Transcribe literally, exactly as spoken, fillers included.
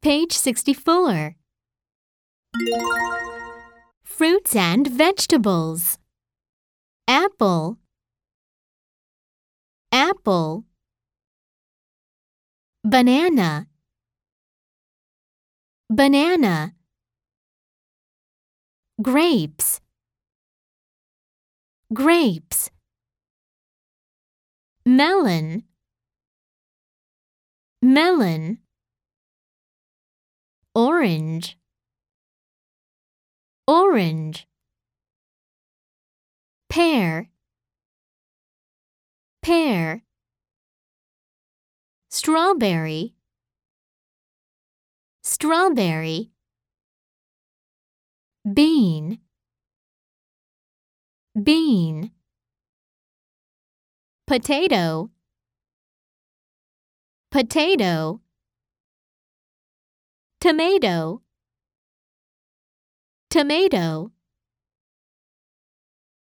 Page sixty-four. Fruits and vegetables. Apple, apple. Banana, banana. Grapes, grapes. Melon, melon. Orange, orange. Pear, pear. Strawberry, strawberry. Bean, bean. Potato, potato. Tomato, tomato.